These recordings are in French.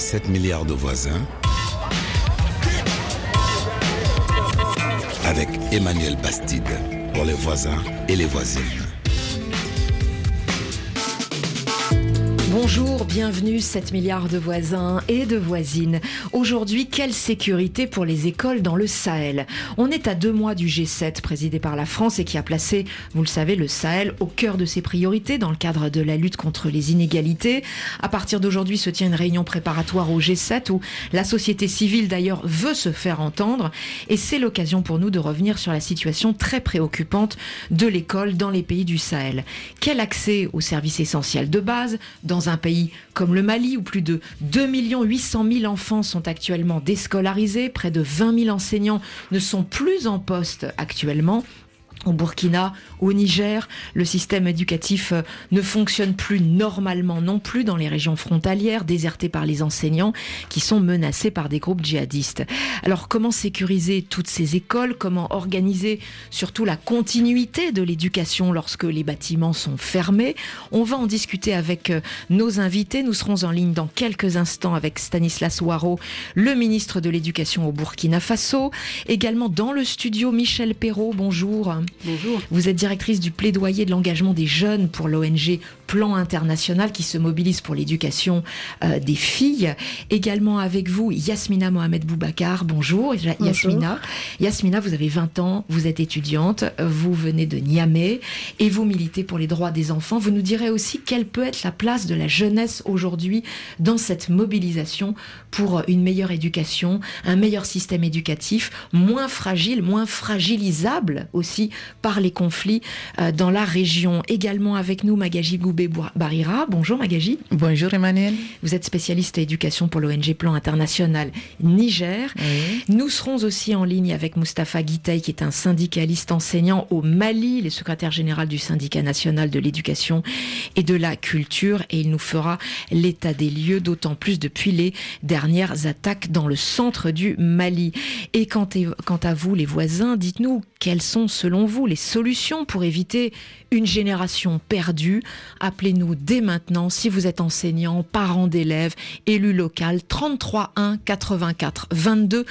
7 milliards de voisins avec Emmanuel Bastide pour les voisins et les voisines. Bonjour, bienvenue, 7 milliards de voisins et de voisines. Aujourd'hui, quelle sécurité pour les écoles dans le Sahel? On est à 2 mois du G7 présidé par la France et qui a placé, vous le savez, le Sahel au cœur de ses priorités dans le cadre de la lutte contre les inégalités. À partir d'aujourd'hui se tient une réunion préparatoire au G7 où la société civile d'ailleurs veut se faire entendre et c'est l'occasion pour nous de revenir sur la situation très préoccupante de l'école dans les pays du Sahel. Quel accès aux services essentiels de base dans un pays comme le Mali, où plus de 2 800 000 enfants sont actuellement déscolarisés, près de 20 000 enseignants ne sont plus en poste actuellement. Au Burkina, au Niger, le système éducatif ne fonctionne plus normalement non plus dans les régions frontalières, désertées par les enseignants qui sont menacés par des groupes djihadistes. Alors comment sécuriser toutes ces écoles? Comment organiser surtout la continuité de l'éducation lorsque les bâtiments sont fermés? On va en discuter avec nos invités. Nous serons en ligne dans quelques instants avec Stanislas Ouaro, le ministre de l'Éducation au Burkina Faso. Également dans le studio, Michel Perrault, bonjour. Bonjour. Vous êtes directrice du plaidoyer de l'engagement des jeunes pour l'ONG Plan International qui se mobilise pour l'éducation des filles. Également avec vous, Yasmina Mohamed Boubacar. Bonjour, Yasmina. Yasmina, vous avez 20 ans, vous êtes étudiante, vous venez de Niamey et vous militez pour les droits des enfants. Vous nous direz aussi quelle peut être la place de la jeunesse aujourd'hui dans cette mobilisation pour une meilleure éducation, un meilleur système éducatif, moins fragile, moins fragilisable aussi par les conflits dans la région. Également avec nous, Magaji Goubé-Barira. Bonjour Magaji. Bonjour Emmanuel. Vous êtes spécialiste éducation pour l'ONG Plan International Niger. Oui. Nous serons aussi en ligne avec Moustapha Guitaï, qui est un syndicaliste enseignant au Mali, le secrétaire général du syndicat national de l'éducation et de la culture. Et il nous fera l'état des lieux, d'autant plus depuis les dernières attaques dans le centre du Mali. Et quant à vous, les voisins, dites-nous quelles sont selon vous les solutions pour éviter une génération perdue? Appelez-nous dès maintenant si vous êtes enseignant, parent d'élèves, élu local, 33 1 84 22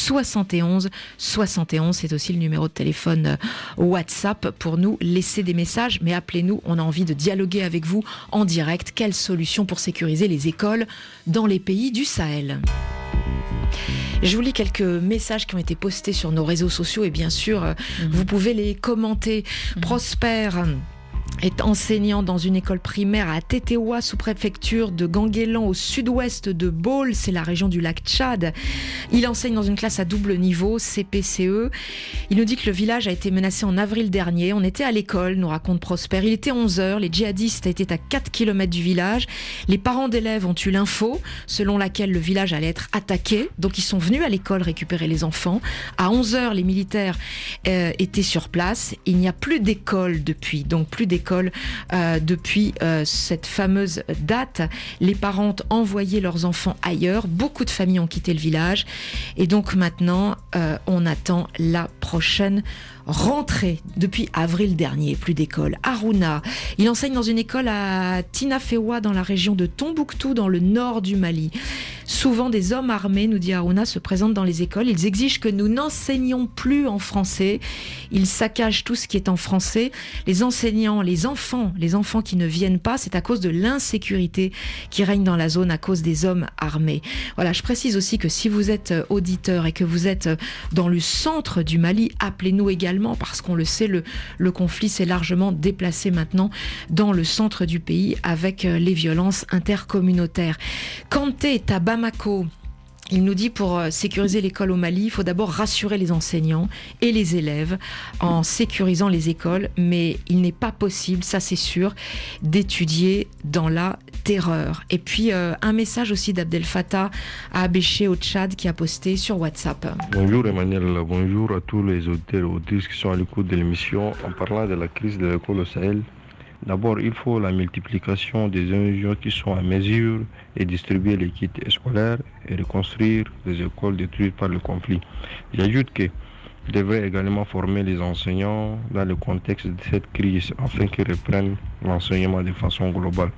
71 71. C'est aussi le numéro de téléphone WhatsApp pour nous laisser des messages. Mais appelez-nous, on a envie de dialoguer avec vous en direct. Quelles solutions pour sécuriser les écoles dans les pays du Sahel? Je vous lis quelques messages qui ont été postés sur nos réseaux sociaux et bien sûr, vous pouvez les commenter. Prosper est enseignant dans une école primaire à Tétéoua, sous-préfecture de Ganguélan, au sud-ouest de Baule, c'est la région du lac Tchad. Il enseigne dans une classe à double niveau, CP-CE. Il nous dit que le village a été menacé en avril dernier. On était à l'école, nous raconte Prosper. Il était 11h, les djihadistes étaient à 4 km du village. Les parents d'élèves ont eu l'info, selon laquelle le village allait être attaqué. Donc ils sont venus à l'école récupérer les enfants. À 11h, les militaires étaient sur place. Il n'y a plus d'école depuis, depuis cette fameuse date. Les parents ont envoyé leurs enfants ailleurs. Beaucoup de familles ont quitté le village. Et donc maintenant, on attend la prochaine rentrée. Depuis avril dernier, plus d'école. Harouna, il enseigne dans une école à Tinafewa, dans la région de Tombouctou, dans le nord du Mali. Souvent, des hommes armés, nous dit Harouna, se présentent dans les écoles. Ils exigent que nous n'enseignions plus en français. Ils saccagent tout ce qui est en français. Les enseignants, les enfants qui ne viennent pas, c'est à cause de l'insécurité qui règne dans la zone à cause des hommes armés. Voilà, je précise aussi que si vous êtes auditeur et que vous êtes dans le centre du Mali, appelez-nous également parce qu'on le sait, le conflit s'est largement déplacé maintenant dans le centre du pays avec les violences intercommunautaires. Kanté est à Bamako. Il nous dit pour sécuriser l'école au Mali, il faut d'abord rassurer les enseignants et les élèves en sécurisant les écoles, mais il n'est pas possible, ça c'est sûr, d'étudier dans la terreur. Et puis un message aussi d'Abdel Fattah à Abéché au Tchad qui a posté sur WhatsApp. Bonjour Emmanuel, bonjour à tous les auditeurs et auditrices qui sont à l'écoute de l'émission. En parlant de la crise de l'école au Sahel, d'abord, il faut la multiplication des ingénieurs qui sont à mesure et distribuer les kits scolaires et reconstruire les écoles détruites par le conflit. J'ajoute qu'il devrait également former les enseignants dans le contexte de cette crise afin qu'ils reprennent l'enseignement de façon globale.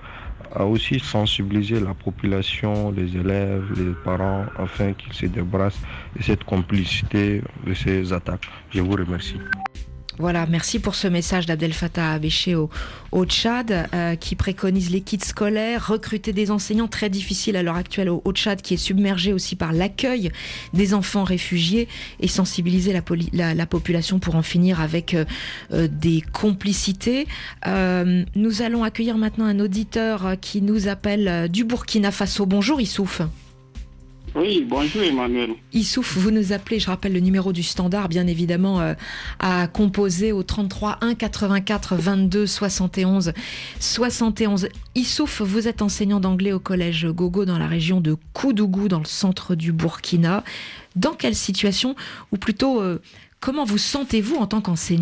à aussi sensibiliser la population, les élèves, les parents, afin qu'ils se débarrassent de cette complicité de ces attaques. Je vous remercie. Voilà, merci pour ce message d'Abdel Fattah Abéché au Tchad, qui préconise les kits scolaires, recruter des enseignants, très difficile à l'heure actuelle au Tchad, qui est submergé aussi par l'accueil des enfants réfugiés, et sensibiliser la population pour en finir avec des complicités. Nous allons accueillir maintenant un auditeur qui nous appelle du Burkina Faso. Bonjour Issouf. Oui, bonjour Emmanuel. Issouf, vous nous appelez, je rappelle le numéro du standard, bien évidemment, à composer au 33 1 84 22 71 71. Issouf, vous êtes enseignant d'anglais au collège Gogo dans la région de Koudougou, dans le centre du Burkina. Dans quelle situation, ou plutôt, comment vous sentez-vous en tant qu'enseignant ?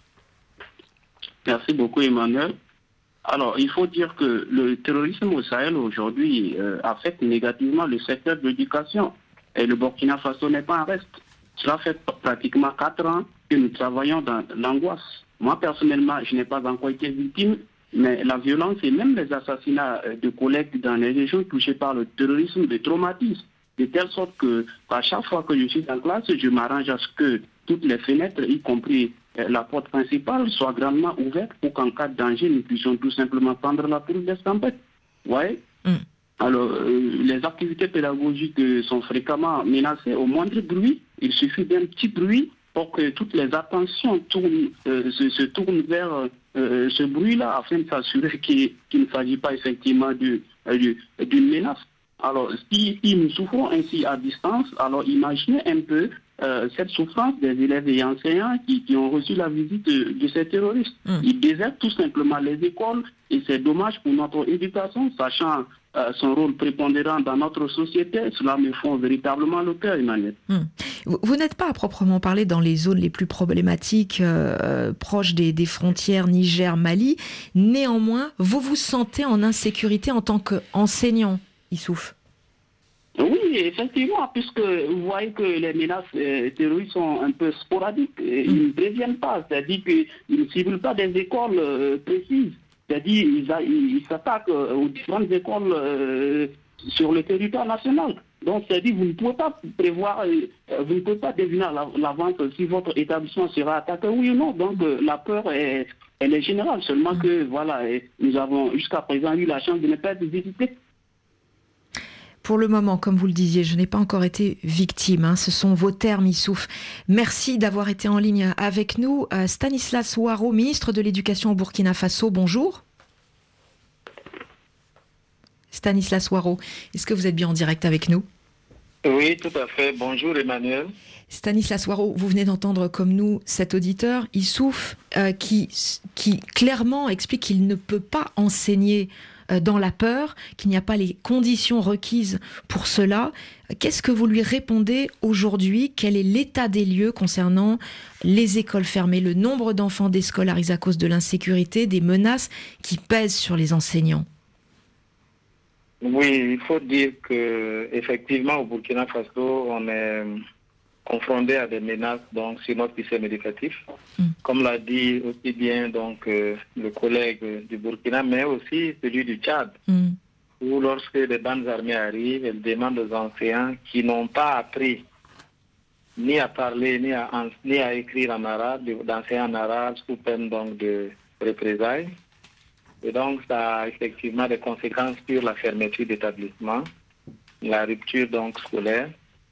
Merci beaucoup Emmanuel. Alors, il faut dire que le terrorisme au Sahel aujourd'hui affecte négativement le secteur de l'éducation. Et le Burkina Faso n'est pas en reste. Cela fait pratiquement 4 ans que nous travaillons dans l'angoisse. Moi, personnellement, je n'ai pas encore été victime, mais la violence et même les assassinats de collègues dans les régions touchées par le terrorisme me traumatisent. De telle sorte qu'à chaque fois que je suis en classe, je m'arrange à ce que toutes les fenêtres, y compris la porte principale, soit grandement ouverte pour qu'en cas de danger, nous puissions tout simplement prendre la tour des tempêtes. Vous voyez ? Alors, les activités pédagogiques sont fréquemment menacées au moindre bruit. Il suffit d'un petit bruit pour que toutes les attentions se tournent vers ce bruit-là afin de s'assurer qu'il ne s'agit pas effectivement d'une menace. Alors, si nous souffrons ainsi à distance, alors imaginez un peu cette souffrance des élèves et enseignants qui ont reçu la visite de ces terroristes. Ils désertent tout simplement les écoles et c'est dommage pour notre éducation, sachant son rôle prépondérant dans notre société. Cela me fond véritablement le cœur, Emmanuel. Vous n'êtes pas à proprement parler dans les zones les plus problématiques, proches des frontières Niger-Mali. Néanmoins, vous vous sentez en insécurité en tant qu'enseignant, Issouf ? Oui, effectivement, puisque vous voyez que les menaces terroristes sont un peu sporadiques. Ils ne préviennent pas, c'est-à-dire qu'ils ne ciblent pas des écoles précises. C'est-à-dire qu'ils s'attaquent aux différentes écoles sur le territoire national. Donc, c'est-à-dire vous ne pouvez pas prévoir, vous ne pouvez pas deviner à l'avance si votre établissement sera attaqué, oui ou non. Donc, la peur, elle est générale. Seulement que, voilà, nous avons jusqu'à présent eu la chance de ne pas être visités. Pour le moment, comme vous le disiez, je n'ai pas encore été victime. Ce sont vos termes, Issouf. Merci d'avoir été en ligne avec nous. Stanislas Ouaro, ministre de l'Éducation au Burkina Faso, bonjour. Stanislas Ouaro, est-ce que vous êtes bien en direct avec nous ? Oui, tout à fait. Bonjour Emmanuel. Stanislas Ouaro, vous venez d'entendre comme nous cet auditeur, Issouf, qui clairement explique qu'il ne peut pas enseigner dans la peur, qu'il n'y a pas les conditions requises pour cela. Qu'est-ce que vous lui répondez aujourd'hui ? Quel est l'état des lieux concernant les écoles fermées, le nombre d'enfants déscolarisés à cause de l'insécurité, des menaces qui pèsent sur les enseignants ? Oui, il faut dire que effectivement au Burkina Faso, on est confronté à des menaces donc sur notre système éducatif. Comme l'a dit aussi bien donc le collègue du Burkina, mais aussi celui du Tchad, où lorsque les bandes armées arrivent, elles demandent aux enseignants qui n'ont pas appris ni à parler ni à écrire en arabe, d'enseigner en arabe sous peine donc de représailles. Et donc ça a effectivement des conséquences sur la fermeture d'établissements, la rupture donc scolaire.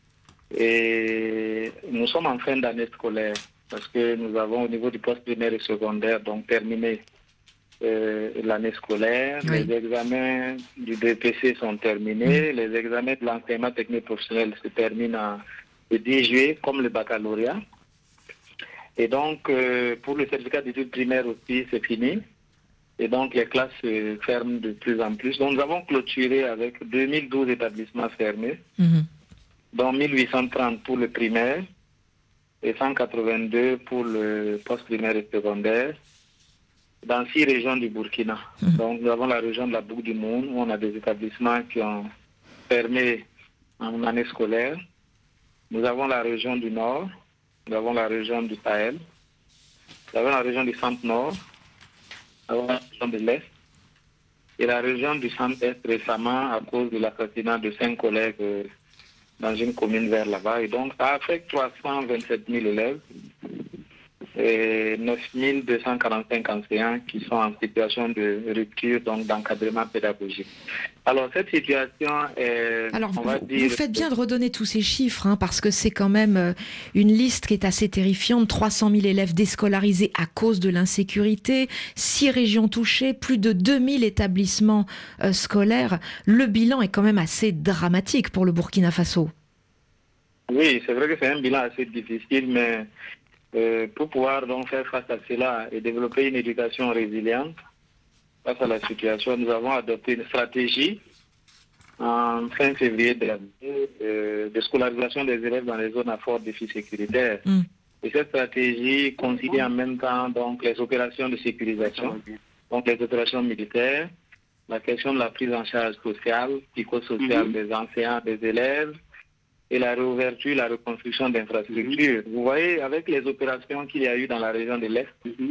Et nous sommes en fin d'année scolaire parce que nous avons au niveau du poste primaire et secondaire donc terminé l'année scolaire. Oui. Les examens du BPC sont terminés. Les examens de l'enseignement technique professionnel se terminent le 10 juillet comme le baccalauréat. Et donc pour le certificat d'études primaires aussi c'est fini. Et donc les classes se ferment de plus en plus. Donc nous avons clôturé avec 2012 établissements fermés. Dont 1830 pour le primaire et 182 pour le post-primaire et secondaire dans 6 régions du Burkina. Donc nous avons la région de la Boucle du Monde où on a des établissements qui ont fermé en année scolaire. Nous avons la région du Nord, nous avons la région du Sahel, nous avons la région du Centre-Nord, nous avons la région de l'Est et la région du Centre-Est récemment à cause de l'assassinat de 5 collègues dans une commune vers là-bas. Et donc, ça affecte 327 000 élèves et 9 245 enseignants qui sont en situation de rupture, donc d'encadrement pédagogique. Alors, cette situation est... Alors, vous faites bien de redonner tous ces chiffres, hein, parce que c'est quand même une liste qui est assez terrifiante. 300 000 élèves déscolarisés à cause de l'insécurité, 6 régions touchées, plus de 2000 établissements scolaires. Le bilan est quand même assez dramatique pour le Burkina Faso. Oui, c'est vrai que c'est un bilan assez difficile, mais pour pouvoir donc faire face à cela et développer une éducation résiliente face à la situation, nous avons adopté une stratégie en fin février dernier de scolarisation des élèves dans les zones à fort défi sécuritaire. Et cette stratégie considère en même temps donc les opérations de sécurisation, donc les opérations militaires, la question de la prise en charge sociale, psychosociale des enseignants, des élèves, et la réouverture, la reconstruction d'infrastructures. Vous voyez, avec les opérations qu'il y a eu dans la région de l'Est,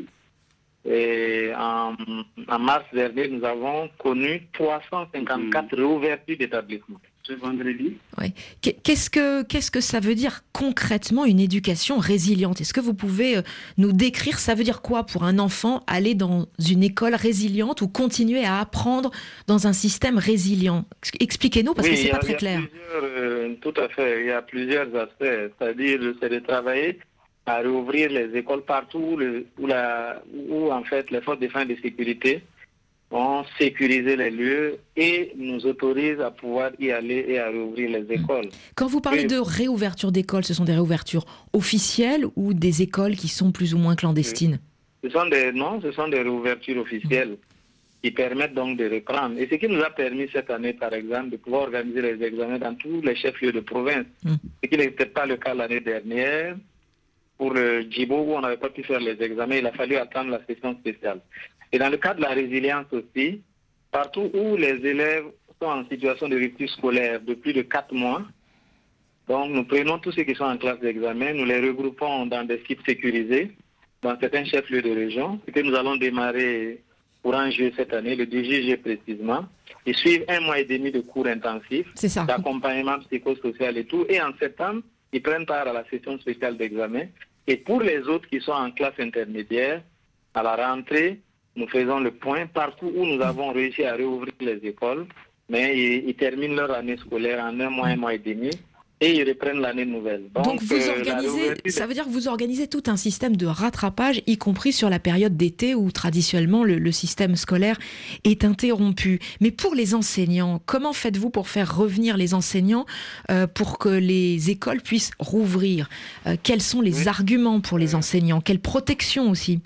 et en mars dernier, nous avons connu 354 réouvertures d'établissements. Ce vendredi. Oui. Qu'est-ce que ça veut dire concrètement une éducation résiliente? Est-ce que vous pouvez nous décrire, ça veut dire quoi pour un enfant aller dans une école résiliente ou continuer à apprendre dans un système résilient? Expliquez-nous parce que c'est pas très clair. Tout à fait, il y a plusieurs aspects, c'est-à-dire c'est de travailler à réouvrir les écoles partout où en fait les forces de défense et de sécurité ont sécurisé les lieux et nous autorisent à pouvoir y aller et à réouvrir les écoles. Quand vous parlez de réouverture d'écoles, ce sont des réouvertures officielles ou des écoles qui sont plus ou moins clandestines? Ce sont des réouvertures officielles qui permettent donc de reprendre. Et ce qui nous a permis cette année, par exemple, de pouvoir organiser les examens dans tous les chefs-lieux de province, ce qui n'était pas le cas l'année dernière. Pour le Djibo, où on n'avait pas pu faire les examens, il a fallu attendre la session spéciale. Et dans le cadre de la résilience aussi, partout où les élèves sont en situation de rupture scolaire de plus de 4 mois, donc nous prenons tous ceux qui sont en classe d'examen, nous les regroupons dans des sites sécurisés, dans certains chefs-lieux de région, ce que nous allons démarrer pour un jeu cette année, le 2 juillet précisément. Ils suivent 1 mois et demi de cours intensifs, d'accompagnement psychosocial et tout, et en septembre, ils prennent part à la session spéciale d'examen. Et pour les autres qui sont en classe intermédiaire, à la rentrée, nous faisons le point partout où nous avons réussi à réouvrir les écoles, mais ils terminent leur année scolaire en 1 mois et demi, et ils reprennent l'année nouvelle. Donc vous organisez, ça veut dire que vous organisez tout un système de rattrapage, y compris sur la période d'été où traditionnellement le système scolaire est interrompu. Mais pour les enseignants, comment faites-vous pour faire revenir les enseignants pour que les écoles puissent rouvrir? Quels sont les arguments pour les enseignants? Quelle protection aussi?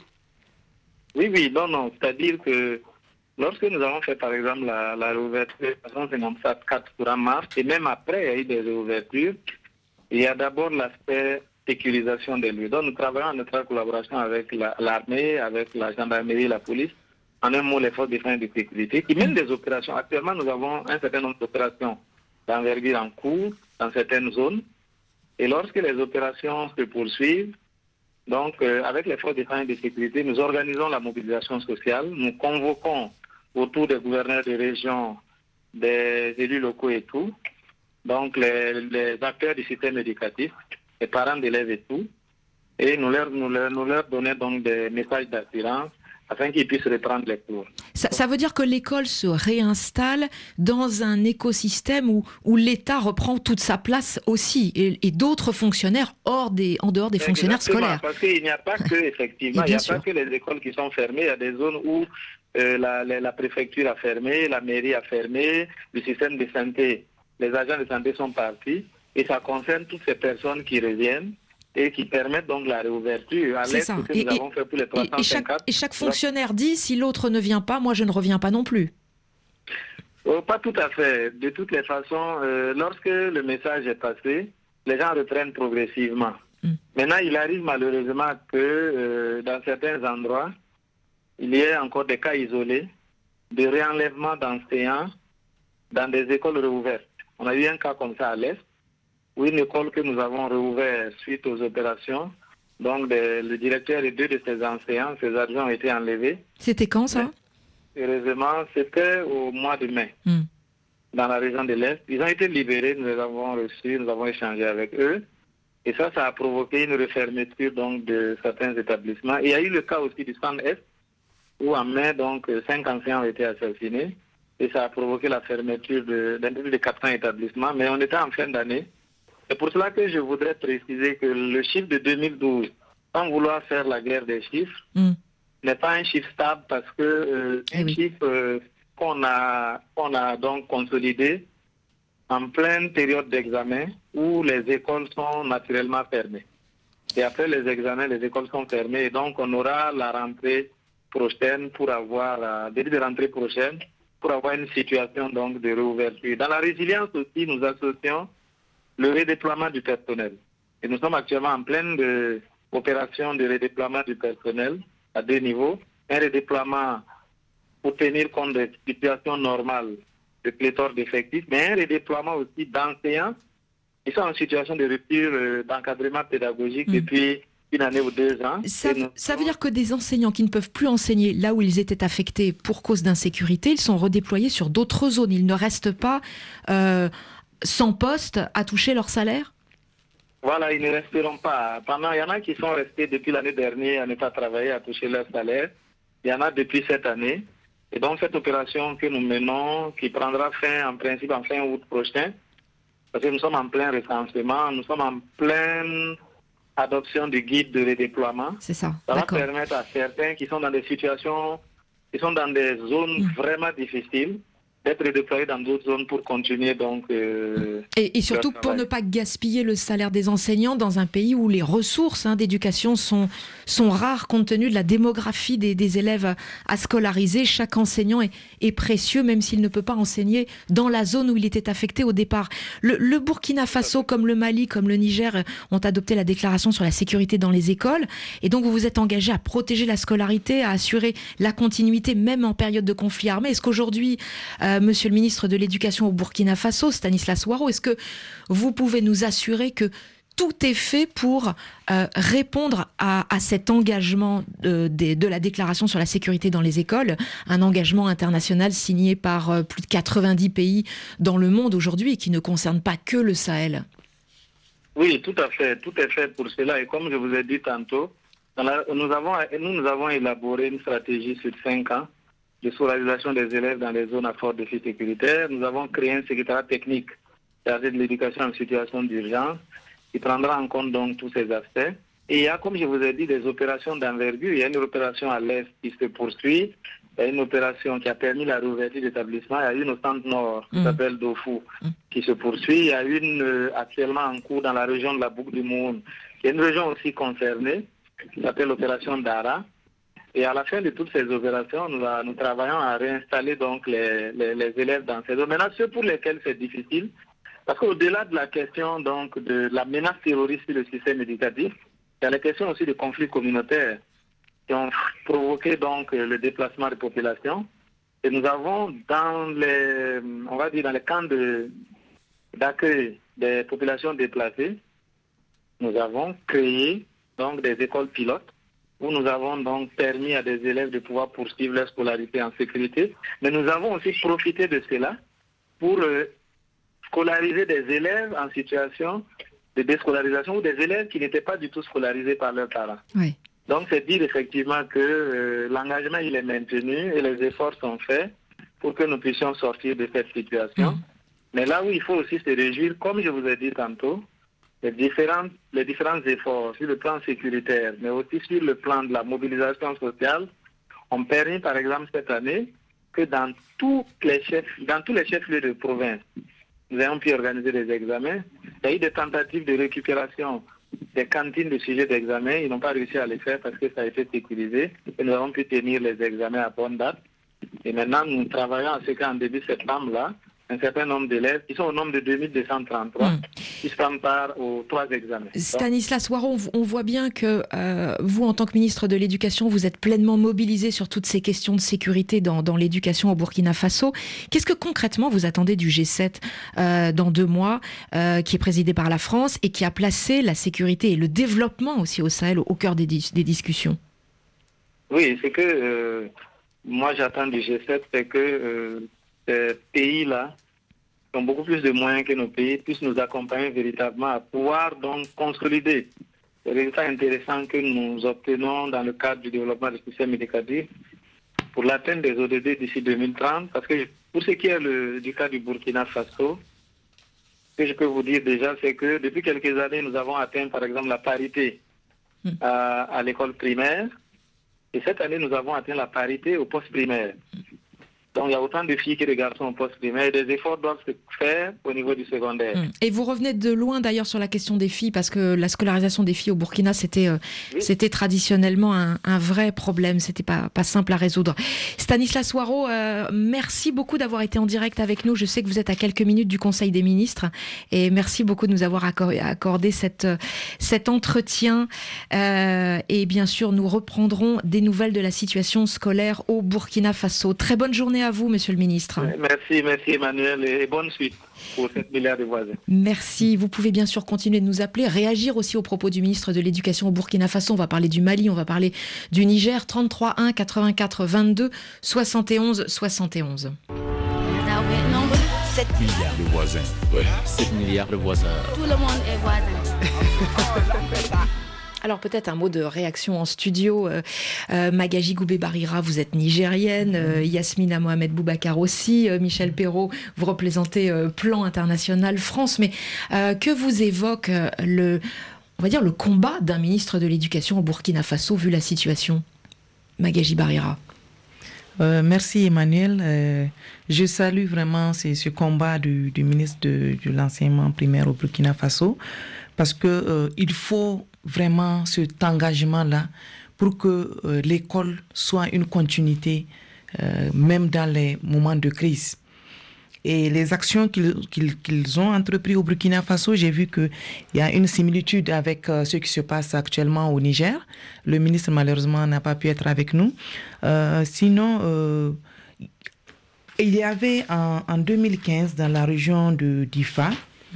Oui, non, c'est-à-dire que lorsque nous avons fait, par exemple, la réouverture de 154 courant mars, et même après, il y a eu des réouvertures, il y a d'abord l'aspect sécurisation des lieux. Donc, nous travaillons en étroite collaboration avec l'armée, avec la gendarmerie, la police, en un mot, les forces de défense et de sécurité, qui mènent des opérations. Actuellement, nous avons un certain nombre d'opérations d'envergure en cours dans certaines zones. Et lorsque les opérations se poursuivent, donc, avec les forces de défense et de sécurité, nous organisons la mobilisation sociale, nous convoquons autour des gouverneurs de région, des élus locaux et tout, donc les acteurs du système éducatif, les parents d'élèves et tout, et nous leur donnons donc des messages d'assurance afin qu'ils puissent reprendre les cours. Ça veut dire que l'école se réinstalle dans un écosystème où l'État reprend toute sa place aussi, et d'autres fonctionnaires en dehors des fonctionnaires scolaires. Parce qu'il n'y a pas que, effectivement, il n'y a pas que les écoles qui sont fermées, il y a des zones où la préfecture a fermé, la mairie a fermé, le système de santé, les agents de santé sont partis, et ça concerne toutes ces personnes qui reviennent et qui permettent donc la réouverture à l'aide que nous avons fait pour les 354. Et chaque fonctionnaire dit, si l'autre ne vient pas, moi je ne reviens pas non plus. Pas tout à fait. De toutes les façons, lorsque le message est passé, les gens reprennent progressivement. Maintenant, il arrive malheureusement que dans certains endroits, il y ait encore des cas isolés de réenlèvement d'enseignants dans des écoles réouvertes. On a eu un cas comme ça à l'Est, où une école que nous avons réouverte suite aux opérations, donc le directeur et 2 de ses enseignants, ses adjoints ont été enlevés. C'était quand ça? heureusement, c'était au mois de mai, dans la région de l'Est. Ils ont été libérés, nous les avons reçus, nous avons échangé avec eux. Et ça a provoqué une refermeture donc, de certains établissements. Et il y a eu le cas aussi du Centre-Est, où en mai, donc, 5 anciens ont été assassinés. Et ça a provoqué la fermeture d'un peu plus de 400 établissements. Mais on était en fin d'année. C'est pour cela que je voudrais préciser que le chiffre de 2012, sans vouloir faire la guerre des chiffres, n'est pas un chiffre stable parce que un chiffre qu'on a donc consolidé en pleine période d'examen où les écoles sont naturellement fermées. Et après les examens, les écoles sont fermées. Et donc, on aura la rentrée prochaine pour avoir, début de rentrée prochaine, pour avoir une situation donc de réouverture. Dans la résilience aussi, nous associons le redéploiement du personnel. Et nous sommes actuellement en pleine opération de redéploiement du personnel à 2 niveaux. Un redéploiement pour tenir compte des situations normales de pléthore d'effectifs, mais un redéploiement aussi d'enseignants qui sont en situation de rupture d'encadrement pédagogique depuis 1 année ou 2 ans. Ça veut dire que des enseignants qui ne peuvent plus enseigner là où ils étaient affectés pour cause d'insécurité, ils sont redéployés sur d'autres zones. Ils ne restent pas sans poste à toucher leur salaire ? Voilà, ils ne resteront pas. Il y en a qui sont restés depuis l'année dernière à ne pas travailler, à toucher leur salaire. Il y en a depuis cette année. Et donc, cette opération que nous menons, qui prendra fin, en principe, en fin août prochain, parce que nous sommes en plein recensement, nous sommes en pleine adoption du guide de redéploiement. C'est ça. Ça va permettre à certains qui sont dans des situations, qui sont dans des zones vraiment difficiles, d'être déployés dans d'autres zones pour continuer donc... Et surtout pour ne pas gaspiller le salaire des enseignants dans un pays où les ressources d'éducation sont rares compte tenu de la démographie des élèves à scolariser. Chaque enseignant est précieux même s'il ne peut pas enseigner dans la zone où il était affecté au départ. Le Burkina Faso comme le Mali, comme le Niger ont adopté la déclaration sur la sécurité dans les écoles et donc vous vous êtes engagé à protéger la scolarité, à assurer la continuité même en période de conflit armé. Est-ce qu'aujourd'hui... Monsieur le ministre de l'Éducation au Burkina Faso, Stanislas Ouaro, est-ce que vous pouvez nous assurer que tout est fait pour répondre à cet engagement de la déclaration sur la sécurité dans les écoles, un engagement international signé par plus de 90 pays dans le monde aujourd'hui et qui ne concerne pas que le Sahel? Oui, tout à fait. Tout est fait pour cela. Et comme je vous ai dit tantôt, nous avons élaboré une stratégie sur 5 ans de scolarisation des élèves dans les zones à fort défi sécuritaire. Nous avons créé un secrétariat technique chargé de l'éducation en situation d'urgence qui prendra en compte donc tous ces aspects. Et il y a, comme je vous ai dit, des opérations d'envergure. Il y a une opération à l'Est qui se poursuit. Il y a une opération qui a permis la réouverture d'établissements. Il y a une au centre nord qui s'appelle Dofou qui se poursuit. Il y a une actuellement en cours dans la région de la Boucle du Moun. Il y a une région aussi concernée qui s'appelle l'opération Dara. Et à la fin de toutes ces opérations, nous travaillons à réinstaller donc les élèves dans ces zones. Maintenant, ceux pour lesquels c'est difficile, parce qu'au-delà de la question donc de la menace terroriste sur le système éducatif, il y a la question aussi de conflits communautaires qui ont provoqué donc le déplacement des populations. Et nous avons dans les camps d'accueil des populations déplacées, nous avons créé donc des écoles pilotes où nous avons donc permis à des élèves de pouvoir poursuivre leur scolarité en sécurité. Mais nous avons aussi profité de cela pour scolariser des élèves en situation de déscolarisation ou des élèves qui n'étaient pas du tout scolarisés par leurs parents. Oui. Donc c'est dire effectivement que l'engagement il est maintenu et les efforts sont faits pour que nous puissions sortir de cette situation. Mais là où il faut aussi se réjouir, comme je vous ai dit tantôt, les différents efforts sur le plan sécuritaire, mais aussi sur le plan de la mobilisation sociale, ont permis, par exemple, cette année, que dans tous les chefs-lieux de province, nous avons pu organiser des examens. Il y a eu des tentatives de récupération des cantines de sujets d'examen. Ils n'ont pas réussi à les faire parce que ça a été sécurisé. Et nous avons pu tenir les examens à bonne date. Et maintenant, nous travaillons à ce qu'en début septembre, un certain nombre d'élèves, qui sont au nombre de 2233, qui se prennent part aux 3 examens. Stanislas Ouaro, on voit bien que vous, en tant que ministre de l'Éducation, vous êtes pleinement mobilisé sur toutes ces questions de sécurité dans l'éducation au Burkina Faso. Qu'est-ce que concrètement vous attendez du G7 dans 2 mois, qui est présidé par la France et qui a placé la sécurité et le développement aussi au Sahel au cœur des discussions? Oui, c'est que moi j'attends du G7, c'est que ces pays-là qui ont beaucoup plus de moyens que nos pays puissent nous accompagner véritablement à pouvoir donc consolider les résultats intéressants que nous obtenons dans le cadre du développement du système éducatif pour l'atteinte des ODD d'ici 2030. Parce que pour ce qui est du cas du Burkina Faso, ce que je peux vous dire déjà, c'est que depuis quelques années, nous avons atteint par exemple la parité à l'école primaire. Et cette année, nous avons atteint la parité au poste primaire. Donc, il y a autant de filles que de garçons au poste primaire. Des efforts doivent se faire au niveau du secondaire. Et vous revenez de loin d'ailleurs sur la question des filles, parce que la scolarisation des filles au Burkina, c'était traditionnellement un vrai problème. C'était pas simple à résoudre. Stanislas Ouaro, merci beaucoup d'avoir été en direct avec nous. Je sais que vous êtes à quelques minutes du Conseil des ministres. Et merci beaucoup de nous avoir accordé cet entretien. Et bien sûr, nous reprendrons des nouvelles de la situation scolaire au Burkina Faso. Très bonne journée à vous, monsieur le ministre. Merci Emmanuel, et bonne suite pour 7 milliards de voisins. Merci. Vous pouvez bien sûr continuer de nous appeler, réagir aussi aux propos du ministre de l'Éducation au Burkina Faso. On va parler du Mali, on va parler du Niger. 33 1 84 22 71 71. 7 milliards de voisins. Ouais. 7 milliards de voisins. Tout le monde est voisin. Alors peut-être un mot de réaction en studio. Magaji Goubé-Barira, vous êtes nigérienne. Yasmina Mohamed Boubacar aussi. Michel Perrault, vous représentez Plan International France. Mais que vous évoque le combat d'un ministre de l'Éducation au Burkina Faso vu la situation? Magaji Barira. Merci Emmanuel. Je salue vraiment ce combat du ministre de l'enseignement primaire au Burkina Faso, parce que il faut vraiment cet engagement-là pour que l'école soit une continuité, même dans les moments de crise. Et les actions qu'ils ont entreprises au Burkina Faso, j'ai vu qu'il y a une similitude avec ce qui se passe actuellement au Niger. Le ministre, malheureusement, n'a pas pu être avec nous. Sinon, il y avait en 2015, dans la région de Difa,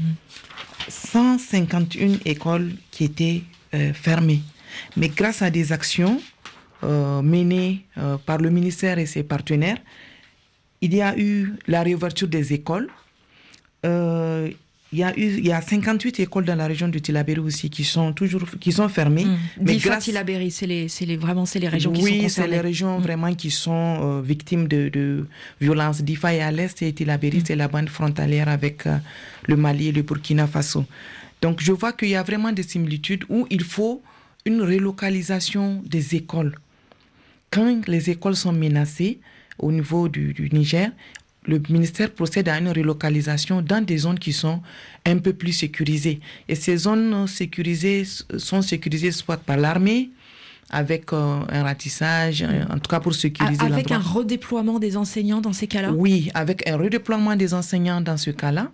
151 écoles qui étaient fermées. Mais grâce à des actions menées par le ministère et ses partenaires, il y a eu la réouverture des écoles. Il y a 58 écoles dans la région de Tillabéri aussi qui sont fermées. Mais Difa, Tillabéri, c'est les régions qui sont concernées. Oui, c'est les régions vraiment qui sont victimes de violences. Difa est à l'est et Tillabéri, c'est la bande frontalière avec le Mali et le Burkina Faso. Donc je vois qu'il y a vraiment des similitudes où il faut une relocalisation des écoles. Quand les écoles sont menacées au niveau du Niger, le ministère procède à une relocalisation dans des zones qui sont un peu plus sécurisées. Et ces zones sécurisées sont sécurisées soit par l'armée, avec un ratissage, en tout cas pour sécuriser l'endroit. Avec un redéploiement des enseignants dans ces cas-là? Oui, avec un redéploiement des enseignants dans ce cas-là.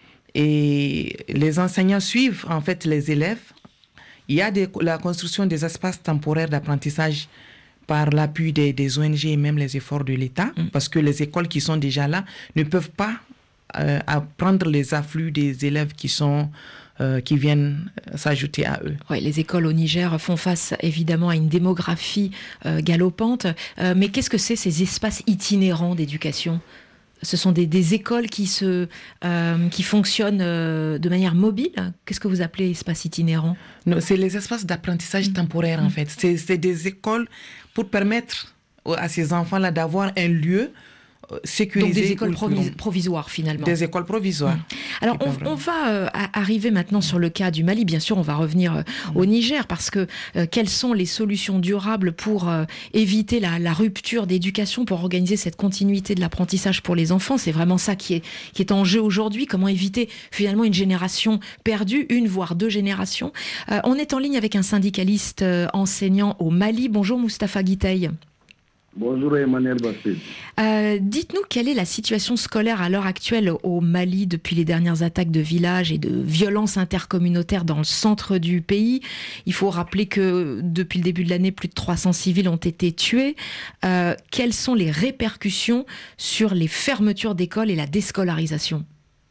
Et les enseignants suivent en fait les élèves. Il y a la construction des espaces temporaires d'apprentissage par l'appui des ONG et même les efforts de l'État, parce que les écoles qui sont déjà là ne peuvent pas prendre les afflux des élèves qui viennent s'ajouter à eux. Oui, les écoles au Niger font face évidemment à une démographie galopante, mais qu'est-ce que c'est ces espaces itinérants d'éducation ? Ce sont des écoles qui fonctionnent de manière mobile. Qu'est-ce que vous appelez espaces itinérants? Non, c'est les espaces d'apprentissage temporaire en fait. C'est des écoles pour permettre à ces enfants-là d'avoir un lieu sécurisé. Donc des écoles provisoires finalement. Des écoles provisoires. Alors on va arriver maintenant sur le cas du Mali. Bien sûr, on va revenir au Niger parce que quelles sont les solutions durables pour éviter la rupture d'éducation, pour organiser cette continuité de l'apprentissage pour les enfants? C'est vraiment ça qui est en jeu aujourd'hui. Comment éviter finalement une génération perdue, une voire deux générations? On est en ligne avec un syndicaliste enseignant au Mali. Bonjour Moustapha Guitey. Bonjour Emmanuel Bastide. Dites-nous quelle est la situation scolaire à l'heure actuelle au Mali depuis les dernières attaques de villages et de violences intercommunautaires dans le centre du pays. Il faut rappeler que depuis le début de l'année, plus de 300 civils ont été tués. Quelles sont les répercussions sur les fermetures d'écoles et la déscolarisation?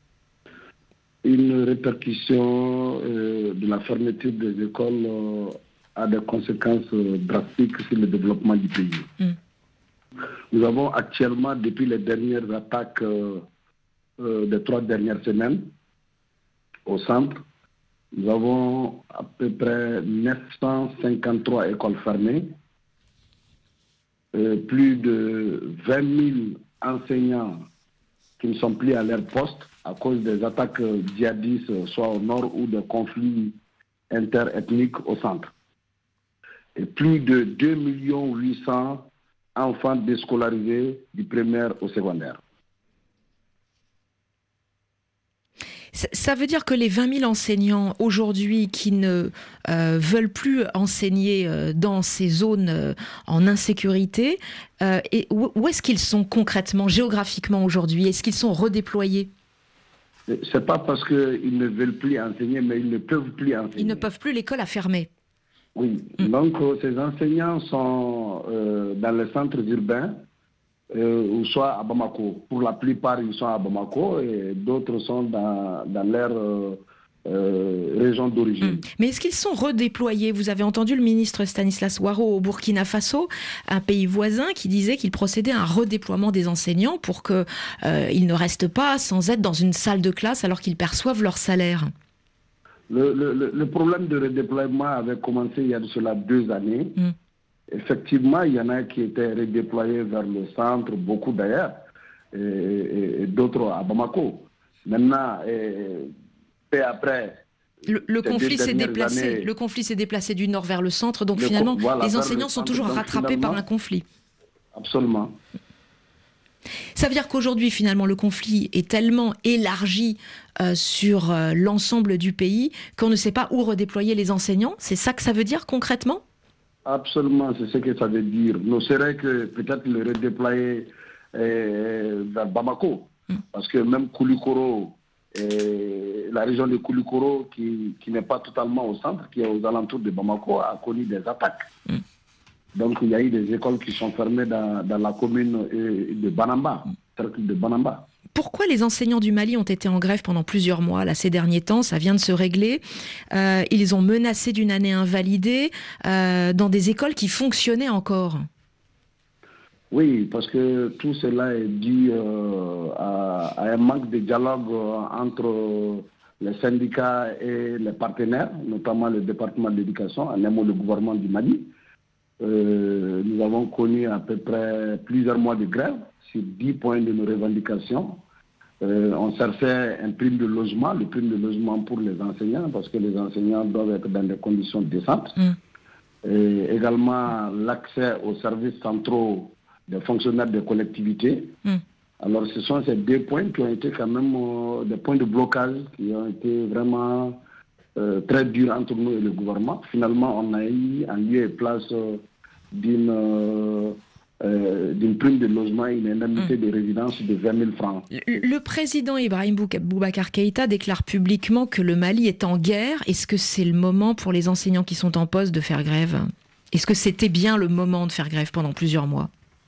Une répercussion de la fermeture des écoles a des conséquences drastiques sur le développement du pays. Nous avons actuellement, depuis les dernières attaques des 3 dernières semaines, au centre, nous avons à peu près 953 écoles fermées, plus de 20 000 enseignants qui ne sont plus à leur poste à cause des attaques djihadistes, soit au nord ou des conflits interethniques au centre. Et plus de 2 800 000 enfants déscolarisés du primaire au secondaire. Ça veut dire que les 20 000 enseignants aujourd'hui qui ne veulent plus enseigner dans ces zones en insécurité, et où est-ce qu'ils sont concrètement, géographiquement aujourd'hui? Est-ce qu'ils sont redéployés? C'est pas parce qu'ils ne veulent plus enseigner, mais ils ne peuvent plus enseigner. Ils ne peuvent plus, l'école a fermé. Oui, donc ces enseignants sont dans les centres urbains, ou soit à Bamako. Pour la plupart, ils sont à Bamako et d'autres sont dans leur région d'origine. Mais est-ce qu'ils sont redéployés? Vous avez entendu le ministre Stanislas Ouaro au Burkina Faso, un pays voisin, qui disait qu'il procédait à un redéploiement des enseignants pour qu'ils ne restent pas sans être dans une salle de classe alors qu'ils perçoivent leur salaire. Le problème de redéploiement avait commencé il y a de cela 2 années. Effectivement, il y en a qui étaient redéployés vers le centre, beaucoup d'ailleurs, et d'autres à Bamako. Maintenant, et après... Le conflit s'est déplacé. Le conflit s'est déplacé du nord vers le centre, donc finalement, les enseignants sont toujours rattrapés par un conflit. Absolument. Ça veut dire qu'aujourd'hui, finalement, le conflit est tellement élargi sur l'ensemble du pays qu'on ne sait pas où redéployer les enseignants. C'est ça que ça veut dire concrètement? Absolument, c'est ce que ça veut dire. Nous serait que peut-être le redéployer vers Bamako, parce que même Koulikoro, la région de Koulikoro, qui n'est pas totalement au centre, qui est aux alentours de Bamako, a connu des attaques. Donc il y a eu des écoles qui sont fermées dans la commune de Banamba, cercle de Banamba. Pourquoi les enseignants du Mali ont été en grève pendant plusieurs mois, là, ces derniers temps? Ça vient de se régler. Ils ont menacé d'une année invalidée dans des écoles qui fonctionnaient encore. Oui, parce que tout cela est dû à un manque de dialogue entre les syndicats et les partenaires, notamment le département de l'éducation, en un mot le gouvernement du Mali. Nous avons connu à peu près plusieurs mois de grève sur 10 points de nos revendications. On cherchait un prime de logement, le prime de logement pour les enseignants, parce que les enseignants doivent être dans des conditions décentes. Et également l'accès aux services centraux des fonctionnaires des collectivités. Alors ce sont ces 2 points qui ont été quand même des points de blocage qui ont été vraiment très durs entre nous et le gouvernement. Finalement, on a eu en lieu et place d'une prime de logement et une indemnité de résidence de 20 000 francs. Le président Ibrahim Boubacar Keïta déclare publiquement que le Mali est en guerre. Est-ce que c'est le moment pour les enseignants qui sont en poste de faire grève? Est-ce que c'était bien le moment de faire grève pendant plusieurs mois?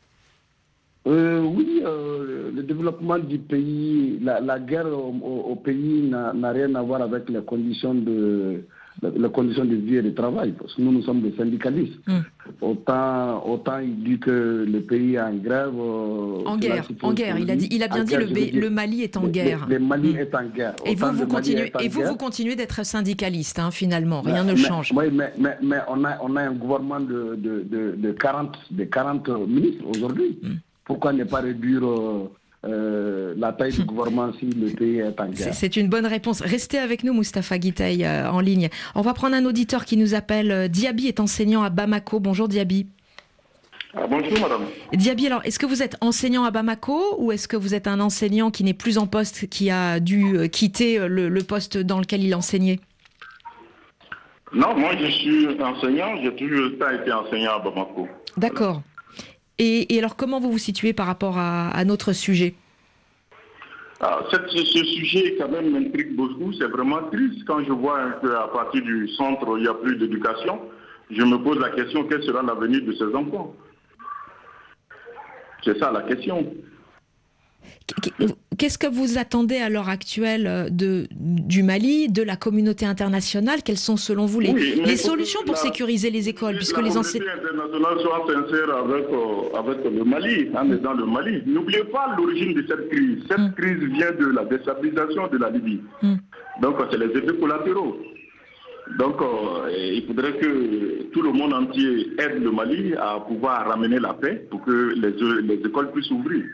Oui, le développement du pays, la guerre au pays n'a rien à voir avec les conditions de vie et de travail, parce que nous sommes des syndicalistes. Autant il dit que le pays est en grève. En guerre. Il a bien dit le Mali est en guerre. Le Mali est en guerre. Et vous continuez d'être syndicaliste, hein, finalement, rien ne change. Oui, mais on a un gouvernement de 40 ministres aujourd'hui. Pourquoi ne pas réduire la taille du gouvernement si le pays est en guerre? C'est une bonne réponse. Restez avec nous, Moustapha Guitaï, en ligne. On va prendre un auditeur qui nous appelle. Diaby est enseignant à Bamako. Bonjour Diaby. Bonjour madame. Diaby, alors est-ce que vous êtes enseignant à Bamako ou est-ce que vous êtes un enseignant qui n'est plus en poste, qui a dû quitter le poste dans lequel il enseignait? Non, moi je suis enseignant, j'ai toujours été enseignant à Bamako. D'accord. Et alors, comment vous vous situez par rapport à notre sujet? Ce sujet, quand même, m'intrigue beaucoup. C'est vraiment triste quand je vois qu'à partir du centre, il n'y a plus d'éducation. Je me pose la question, quel sera l'avenir de ces enfants? C'est ça la question. Qu'est-ce que vous attendez à l'heure actuelle du Mali, de la communauté internationale? Quelles sont selon vous les solutions pour sécuriser les écoles, puisque les enseignants... La communauté internationale soit sincère avec le Mali, dans le Mali. N'oubliez pas l'origine de cette crise. Cette crise vient de la déstabilisation de la Libye. Donc c'est les effets collatéraux. Donc il faudrait que tout le monde entier aide le Mali à pouvoir ramener la paix pour que les écoles puissent ouvrir.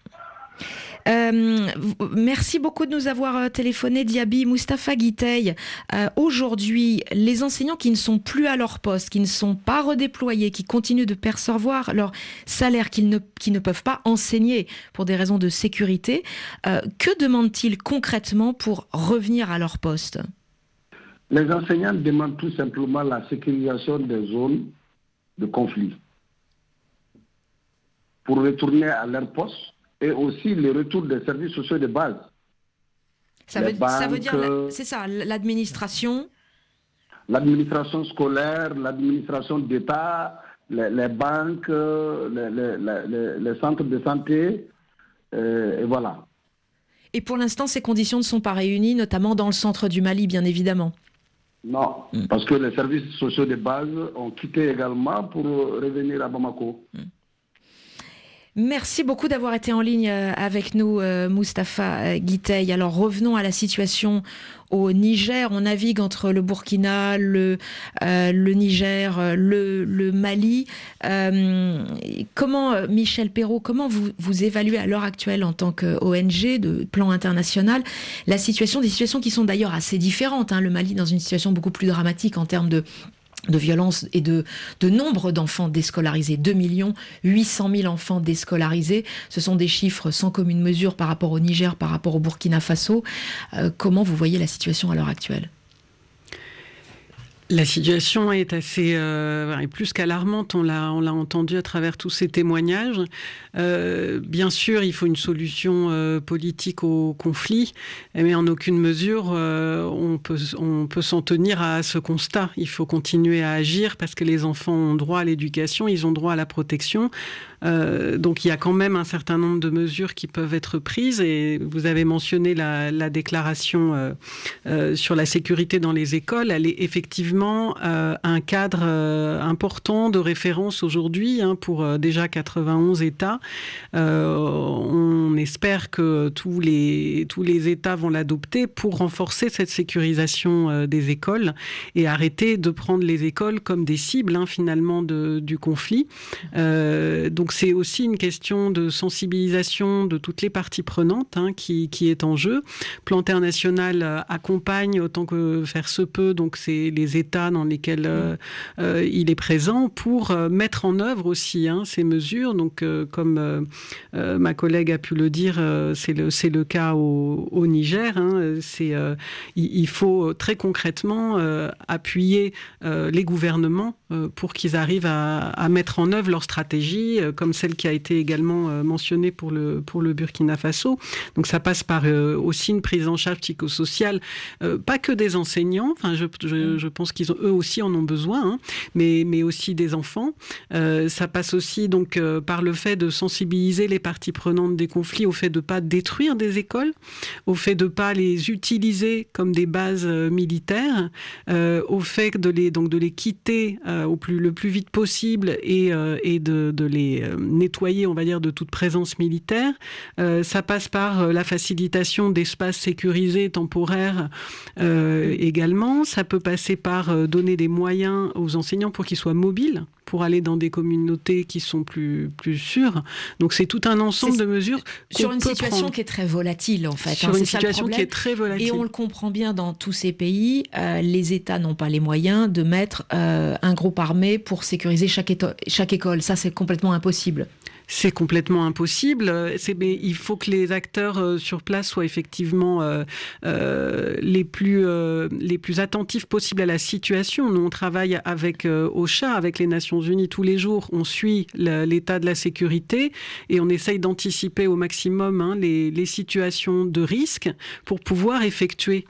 Merci beaucoup de nous avoir téléphoné, Diaby. Moustapha Guitay, aujourd'hui, les enseignants qui ne sont plus à leur poste, qui ne sont pas redéployés, qui continuent de percevoir leur salaire, qui ne peuvent pas enseigner pour des raisons de sécurité, que demandent-ils concrètement pour revenir à leur poste? Les enseignants demandent tout simplement la sécurisation des zones de conflit pour retourner à leur poste, et aussi le retour des services sociaux de base. Ça veut dire, c'est ça, l'administration? L'administration scolaire, l'administration d'État, les banques, les centres de santé, et voilà. Et pour l'instant, ces conditions ne sont pas réunies, notamment dans le centre du Mali, bien évidemment. Non, parce que les services sociaux de base ont quitté également pour revenir à Bamako. Merci beaucoup d'avoir été en ligne avec nous, Moustapha Guitay. Alors revenons à la situation au Niger. On navigue entre le Burkina, le Niger, le Mali. Comment, Michel Perrault, comment vous évaluez à l'heure actuelle en tant qu'ONG de plan international des situations qui sont d'ailleurs assez différentes, hein. Le Mali dans une situation beaucoup plus dramatique en termes de violence et de nombre d'enfants déscolarisés. 2 800 000 enfants déscolarisés. Ce sont des chiffres sans commune mesure par rapport au Niger, par rapport au Burkina Faso. Comment vous voyez la situation à l'heure actuelle ? La situation est assez plus qu'alarmante. On l'a entendu à travers tous ces témoignages. Bien sûr, il faut une solution politique au conflit, mais en aucune mesure on peut s'en tenir à ce constat. Il faut continuer à agir parce que les enfants ont droit à l'éducation, ils ont droit à la protection. Donc il y a quand même un certain nombre de mesures qui peuvent être prises, et vous avez mentionné la déclaration sur la sécurité dans les écoles. Elle est effectivement un cadre important de référence aujourd'hui pour déjà 91 États. On espère que tous les États vont l'adopter pour renforcer cette sécurisation des écoles et arrêter de prendre les écoles comme des cibles finalement du conflit. Donc c'est aussi une question de sensibilisation de toutes les parties prenantes qui est en jeu. Plan international accompagne autant que faire se peut, donc c'est les États dans lesquels il est présent pour mettre en œuvre aussi ces mesures. Donc comme ma collègue a pu le dire, c'est le cas au Niger. Il faut très concrètement appuyer les gouvernements pour qu'ils arrivent à mettre en œuvre leur stratégie, comme celle qui a été également mentionnée pour le Burkina Faso. Donc ça passe par aussi une prise en charge psychosociale, pas que des enseignants. Enfin, je pense eux aussi en ont besoin, mais aussi des enfants. Ça passe aussi donc par le fait de sensibiliser les parties prenantes des conflits au fait de ne pas détruire des écoles, au fait de ne pas les utiliser comme des bases militaires, au fait de les quitter le plus vite possible et de les nettoyer, on va dire, de toute présence militaire. Ça passe par la facilitation d'espaces sécurisés temporaires également. Ça peut passer par donner des moyens aux enseignants pour qu'ils soient mobiles, pour aller dans des communautés qui sont plus sûres. Donc c'est tout un ensemble de mesures sur une situation qui est très volatile en fait. Sur une situation qui est très volatile. Et on le comprend bien dans tous ces pays, les États n'ont pas les moyens de mettre un groupe armé pour sécuriser chaque école. Ça, c'est complètement impossible. C'est complètement impossible. Mais il faut que les acteurs sur place soient effectivement les plus attentifs possibles à la situation. Nous, on travaille avec OCHA, avec les Nations Unies tous les jours. On suit l'état de la sécurité et on essaye d'anticiper au maximum les situations de risque pour pouvoir effectuer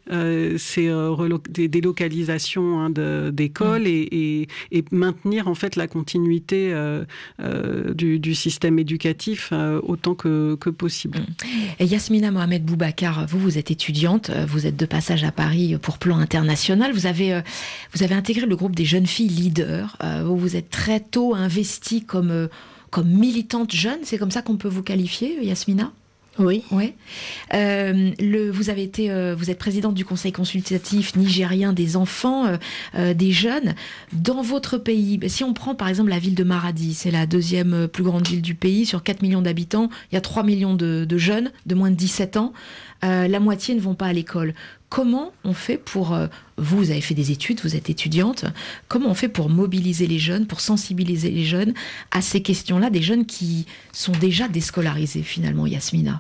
des délocalisations d'écoles et maintenir en fait la continuité du système système éducatif autant que possible. Et Yasmina Mohamed Boubacar, vous êtes étudiante, vous êtes de passage à Paris pour Plan International, vous avez intégré le groupe des jeunes filles leaders, vous êtes très tôt investie comme militante jeune, c'est comme ça qu'on peut vous qualifier, Yasmina ? Oui. Ouais. Vous êtes présidente du Conseil consultatif nigérien des enfants, des jeunes. Dans votre pays, si on prend par exemple la ville de Maradi, c'est la deuxième plus grande ville du pays, sur 4 millions d'habitants, il y a 3 millions de jeunes de moins de 17 ans. La moitié ne vont pas à l'école. Comment on fait pour... vous avez fait des études, vous êtes étudiante. Comment on fait pour mobiliser les jeunes, pour sensibiliser les jeunes à ces questions-là, des jeunes qui sont déjà déscolarisés finalement, Yasmina?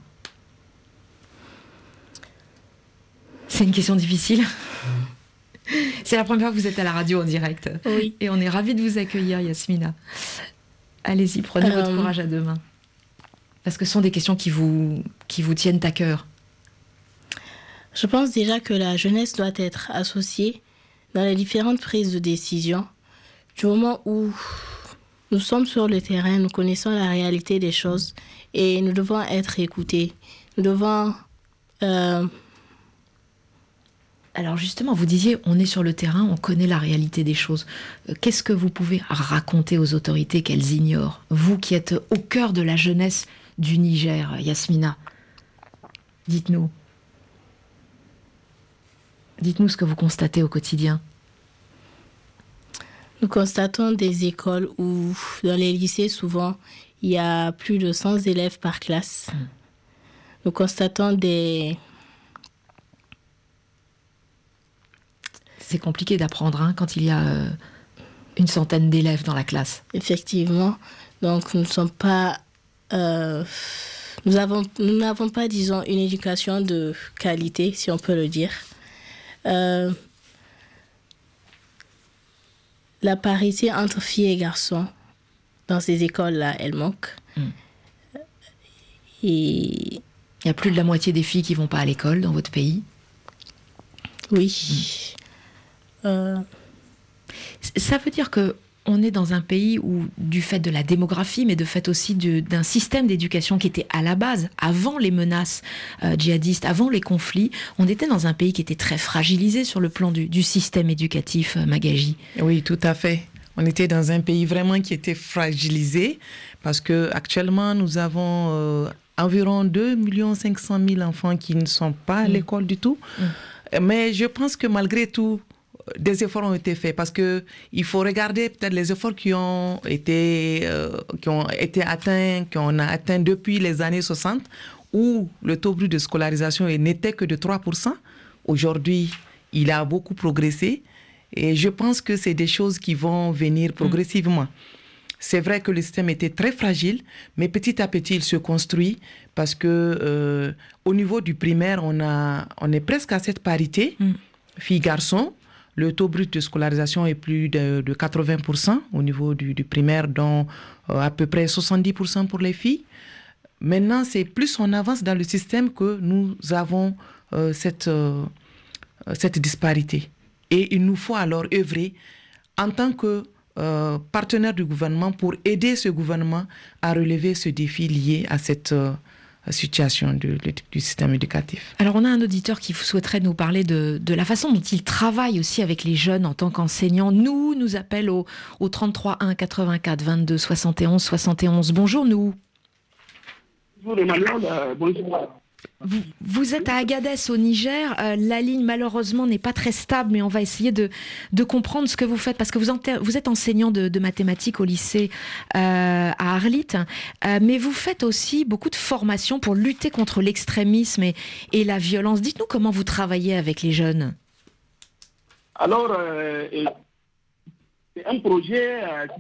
C'est une question difficile. C'est la première fois que vous êtes à la radio en direct. Oui. Et on est ravis de vous accueillir, Yasmina. Allez-y, prenez votre courage à deux mains. Parce que ce sont des questions qui vous tiennent à cœur. Je pense déjà que la jeunesse doit être associée dans les différentes prises de décision. Du moment où nous sommes sur le terrain, nous connaissons la réalité des choses et nous devons être écoutés. Nous devons... Alors justement, vous disiez, on est sur le terrain, on connaît la réalité des choses. Qu'est-ce que vous pouvez raconter aux autorités qu'elles ignorent? Vous qui êtes au cœur de la jeunesse du Niger, Yasmina, dites-nous. Dites-nous ce que vous constatez au quotidien. Nous constatons des écoles où, dans les lycées, souvent, il y a plus de 100 élèves par classe. Nous constatons des... C'est compliqué d'apprendre quand il y a une centaine d'élèves dans la classe. Effectivement. Donc, nous ne sommes pas... nous n'avons pas, disons, une éducation de qualité, si on peut le dire. La parité entre filles et garçons dans ces écoles-là, elle manque. Et il y a plus de la moitié des filles qui vont pas à l'école dans votre pays. Oui. Ça veut dire que on est dans un pays où, du fait de la démographie, mais de fait aussi d'un système d'éducation qui était à la base, avant les menaces djihadistes, avant les conflits, on était dans un pays qui était très fragilisé sur le plan du système éducatif, Magaji. Oui, tout à fait. On était dans un pays vraiment qui était fragilisé, parce qu'actuellement, nous avons environ 2 500 000 enfants qui ne sont pas à l'école du tout. Mais je pense que malgré tout, des efforts ont été faits, parce que il faut regarder peut-être les efforts qui ont été atteints, qu'on a atteints depuis les années 60, où le taux brut de scolarisation n'était que de 3%. Aujourd'hui, il a beaucoup progressé, et je pense que c'est des choses qui vont venir progressivement. C'est vrai que le système était très fragile, mais petit à petit, il se construit, parce que au niveau du primaire, on est presque à cette parité, filles-garçons. Le taux brut de scolarisation est plus de 80% au niveau du primaire, dont à peu près 70% pour les filles. Maintenant, c'est plus on avance dans le système que nous avons cette disparité. Et il nous faut alors œuvrer en tant que partenaire du gouvernement pour aider ce gouvernement à relever ce défi lié à cette situation du système éducatif. Alors on a un auditeur qui souhaiterait nous parler de la façon dont il travaille aussi avec les jeunes en tant qu'enseignant. Nous appelle au 33 1 84 22 71 71. Bonjour nous. Bonjour Emmanuel, bonjour. Vous êtes à Agadez au Niger, la ligne malheureusement n'est pas très stable, mais on va essayer de comprendre ce que vous faites, parce que vous êtes enseignant de mathématiques au lycée à Arlit, mais vous faites aussi beaucoup de formations pour lutter contre l'extrémisme et la violence. Dites-nous comment vous travaillez avec les jeunes. Alors, c'est un projet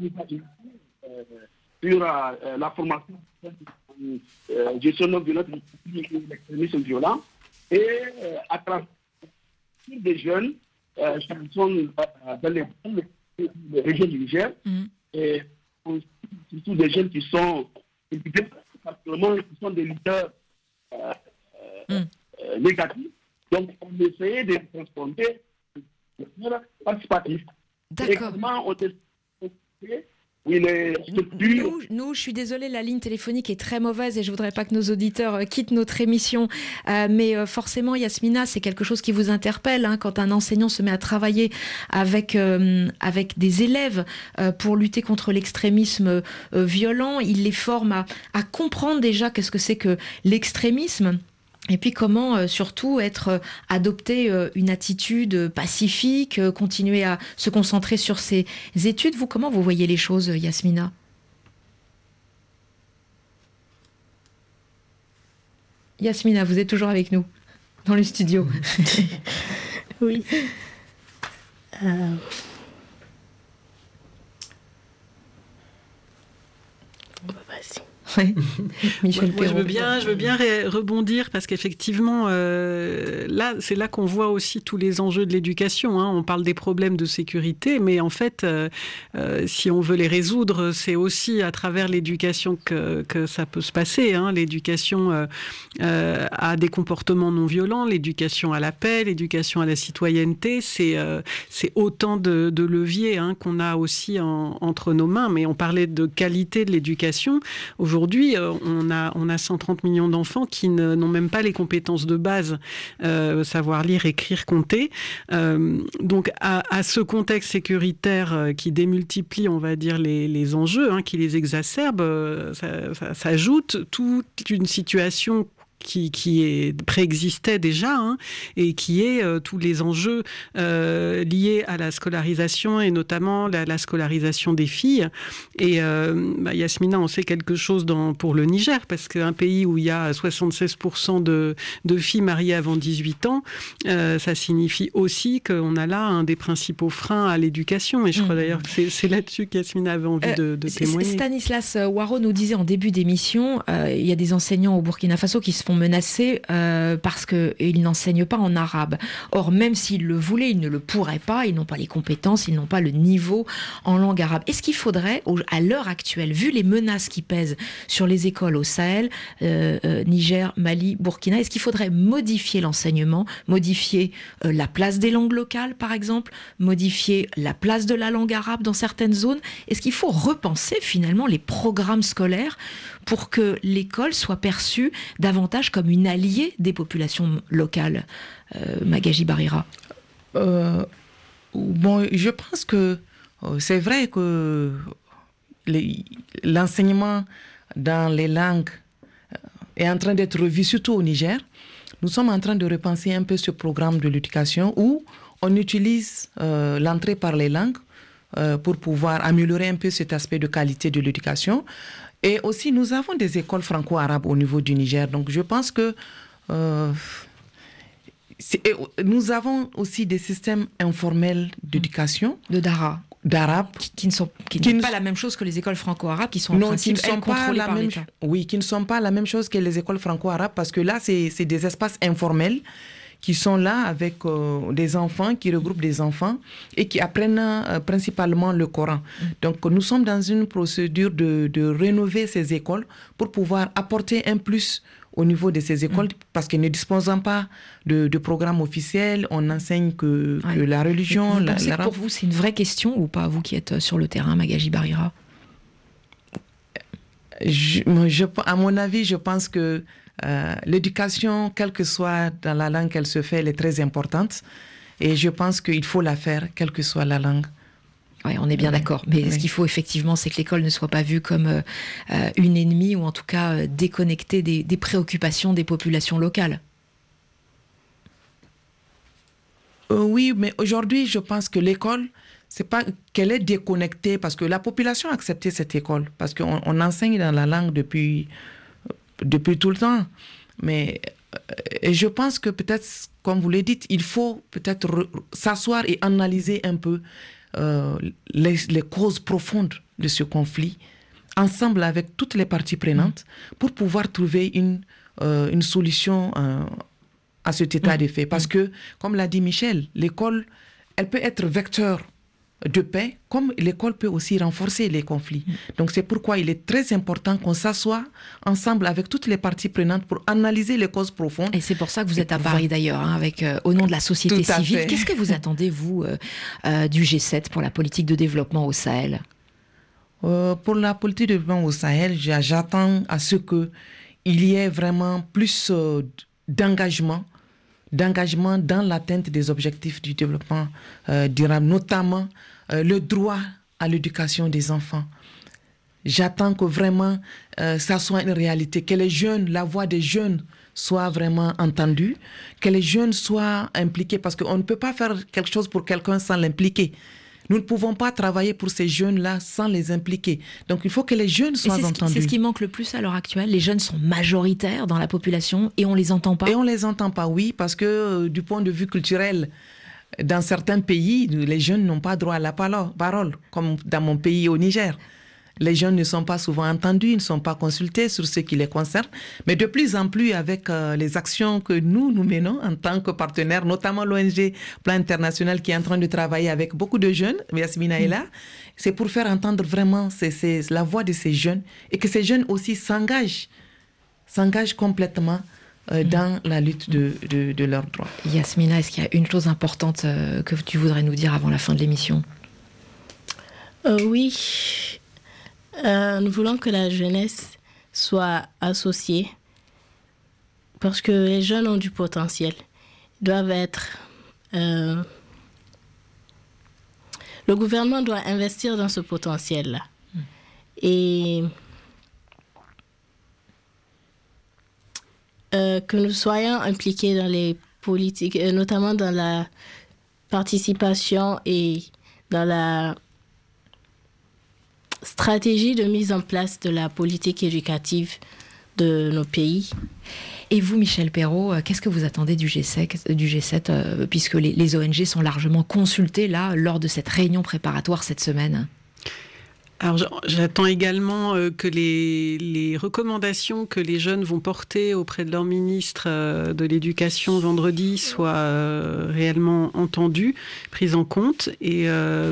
sur la formation gestion non violente et l'extrémisme violent, et à travers des jeunes qui sont dans les régions du Niger, et surtout des jeunes qui sont particulièrement qui sont des leaders négatifs. Donc on essayait de transformer le participatif. D'accord. Également, on essayait Oui, les structures... Nous, je suis désolée, la ligne téléphonique est très mauvaise et je voudrais pas que nos auditeurs quittent notre émission. Mais forcément, Yasmina, c'est quelque chose qui vous interpelle quand un enseignant se met à travailler avec des élèves pour lutter contre l'extrémisme violent. Il les forme à comprendre déjà qu'est-ce que c'est que l'extrémisme. Et puis comment surtout adopter une attitude pacifique, continuer à se concentrer sur ses études. Vous, comment vous voyez les choses, Yasmina ? Yasmina, vous êtes toujours avec nous, dans le studio. Oui. Vas-y. Ouais. Michel moi, je veux bien rebondir parce qu'effectivement, c'est là qu'on voit aussi tous les enjeux de l'éducation. On parle des problèmes de sécurité, mais en fait, si on veut les résoudre, c'est aussi à travers l'éducation que ça peut se passer. L'éducation à des comportements non violents, l'éducation à la paix, l'éducation à la citoyenneté, c'est autant de leviers qu'on a aussi entre nos mains. Mais on parlait de qualité de l'éducation. Aujourd'hui, on a 130 millions d'enfants qui n'ont même pas les compétences de base, savoir lire, écrire, compter. Donc, à ce contexte sécuritaire qui démultiplie, on va dire, les enjeux, qui les exacerbe, ça s'ajoute toute une situation qui préexistait déjà et qui est tous les enjeux liés à la scolarisation et notamment la scolarisation des filles. Et Yasmina, on sait quelque chose pour le Niger, parce qu'un pays où il y a 76% de filles mariées avant 18 ans, ça signifie aussi qu'on a là un des principaux freins à l'éducation. Et je crois d'ailleurs que c'est là-dessus qu'Yasmina avait envie de témoigner. Stanislas Waro nous disait en début d'émission, il y a des enseignants au Burkina Faso qui se font menacés parce qu'ils n'enseignent pas en arabe. Or, même s'ils le voulaient, ils ne le pourraient pas, ils n'ont pas les compétences, ils n'ont pas le niveau en langue arabe. Est-ce qu'il faudrait, à l'heure actuelle, vu les menaces qui pèsent sur les écoles au Sahel, Niger, Mali, Burkina, est-ce qu'il faudrait modifier l'enseignement, modifier la place des langues locales, par exemple, modifier la place de la langue arabe dans certaines zones? Est-ce qu'il faut repenser finalement les programmes scolaires pour que l'école soit perçue davantage comme une alliée des populations locales? Magaji Barira. Je pense que c'est vrai que l'enseignement dans les langues est en train d'être revu, surtout au Niger. Nous sommes en train de repenser un peu ce programme de l'éducation où on utilise l'entrée par les langues pour pouvoir améliorer un peu cet aspect de qualité de l'éducation. Et aussi, nous avons des écoles franco-arabes au niveau du Niger. Donc, je pense que nous avons aussi des systèmes informels d'éducation. D'arabe. Qui ne sont pas la même chose que les écoles franco-arabes, qui sont en principe contrôlées par l'État. Oui, qui ne sont pas la même chose que les écoles franco-arabes, parce que là, c'est des espaces informels qui sont là avec des enfants, qui regroupent des enfants et qui apprennent principalement le Coran. Donc, nous sommes dans une procédure de rénover ces écoles pour pouvoir apporter un plus au niveau de ces écoles, parce qu'elles ne disposent pas de programmes officiels, on n'enseigne que la religion. Vous pensez que pour vous, c'est une vraie question ou pas, vous qui êtes sur le terrain, Magaji Barira? À mon avis, je pense que l'éducation, quelle que soit dans la langue qu'elle se fait, elle est très importante. Et je pense qu'il faut la faire, quelle que soit la langue. Oui, on est bien d'accord. Mais ce qu'il faut effectivement, c'est que l'école ne soit pas vue comme une ennemie ou en tout cas déconnectée des préoccupations des populations locales. Oui, mais aujourd'hui, je pense que l'école, c'est pas qu'elle est déconnectée, parce que la population a accepté cette école, parce qu'on enseigne dans la langue depuis tout le temps. Mais je pense que peut-être, comme vous le dites, il faut peut-être s'asseoir et analyser un peu les causes profondes de ce conflit, ensemble avec toutes les parties prenantes, pour pouvoir trouver une solution à cet état de fait. Parce que, comme l'a dit Michel, l'école, elle peut être vecteur de paix, comme l'école peut aussi renforcer les conflits. Donc c'est pourquoi il est très important qu'on s'assoie ensemble avec toutes les parties prenantes pour analyser les causes profondes. Et c'est pour ça que vous êtes à Paris d'ailleurs, avec au nom de la société civile. Qu'est-ce que vous attendez, vous, du G7 pour la politique de développement au Sahel? Pour la politique de développement au Sahel, j'attends à ce qu'il y ait vraiment plus d'engagement dans l'atteinte des objectifs du développement durable, notamment le droit à l'éducation des enfants. J'attends que vraiment ça soit une réalité, que les jeunes, la voix des jeunes soit vraiment entendue, que les jeunes soient impliqués, parce qu'on ne peut pas faire quelque chose pour quelqu'un sans l'impliquer. Nous ne pouvons pas travailler pour ces jeunes-là sans les impliquer. Donc, il faut que les jeunes soient entendus. C'est ce qui manque le plus à l'heure actuelle. Les jeunes sont majoritaires dans la population et on les entend pas. Et on les entend pas, oui, parce que du point de vue culturel, dans certains pays, les jeunes n'ont pas droit à la parole, comme dans mon pays au Niger. Les jeunes ne sont pas souvent entendus, ils ne sont pas consultés sur ce qui les concerne. Mais de plus en plus, avec les actions que nous menons en tant que partenaires, notamment l'ONG Plan International qui est en train de travailler avec beaucoup de jeunes, Yasmina est là, c'est pour faire entendre vraiment la voix de ces jeunes et que ces jeunes aussi s'engagent complètement dans la lutte de leurs droits. Yasmina, est-ce qu'il y a une chose importante que tu voudrais nous dire avant la fin de l'émission ? Oui. Nous voulons que la jeunesse soit associée parce que les jeunes ont du potentiel. Ils doivent être... le gouvernement doit investir dans ce potentiel-là. Et que nous soyons impliqués dans les politiques, notamment dans la participation et dans la stratégie de mise en place de la politique éducative de nos pays. Et vous, Michel Perrault, qu'est-ce que vous attendez du G7 puisque les ONG sont largement consultées là, lors de cette réunion préparatoire cette semaine ? Alors, j'attends également que les recommandations que les jeunes vont porter auprès de leur ministre de l'Éducation vendredi soient réellement entendues, prises en compte, et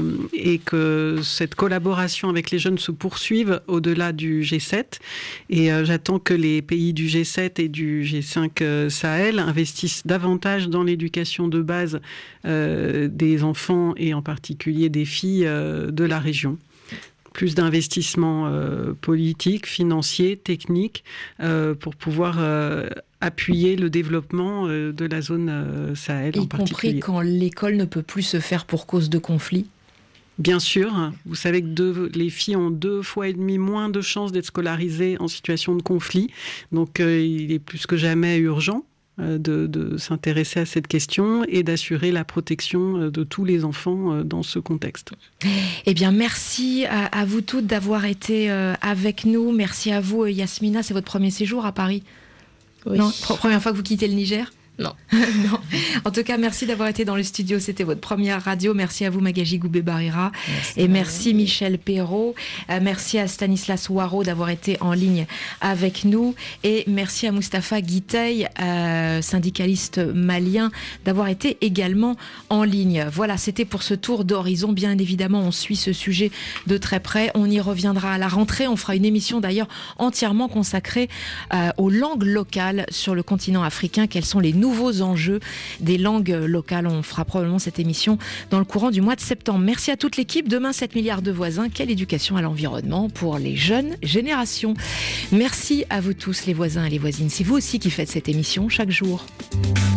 que cette collaboration avec les jeunes se poursuive au-delà du G7. Et j'attends que les pays du G7 et du G5 Sahel investissent davantage dans l'éducation de base des enfants et en particulier des filles de la région. Plus d'investissements politiques, financiers, techniques, pour pouvoir appuyer le développement de la zone Sahel en particulier. Y compris quand l'école ne peut plus se faire pour cause de conflit ? Bien sûr. Vous savez que les filles ont 2,5 fois moins de chances d'être scolarisées en situation de conflit. Donc il est plus que jamais urgent de s'intéresser à cette question et d'assurer la protection de tous les enfants dans ce contexte. Eh bien, merci à vous toutes d'avoir été avec nous. Merci à vous, Yasmina. C'est votre premier séjour à Paris ? Oui. Non, première fois que vous quittez le Niger ? Non. Non. En tout cas, merci d'avoir été dans le studio. C'était votre première radio. Merci à vous, Magaji Goubé-Barira. Et merci, Michel Perrault. Merci à Stanislas Ouaro d'avoir été en ligne avec nous. Et merci à Moustapha Guitey, syndicaliste malien, d'avoir été également en ligne. Voilà, c'était pour ce tour d'horizon. Bien évidemment, on suit ce sujet de très près. On y reviendra à la rentrée. On fera une émission d'ailleurs entièrement consacrée aux langues locales sur le continent africain. Quels sont les nouveaux enjeux des langues locales? On fera probablement cette émission dans le courant du mois de septembre. Merci à toute l'équipe. Demain, 7 milliards de voisins. Quelle éducation à l'environnement pour les jeunes générations. Merci à vous tous, les voisins et les voisines. C'est vous aussi qui faites cette émission chaque jour.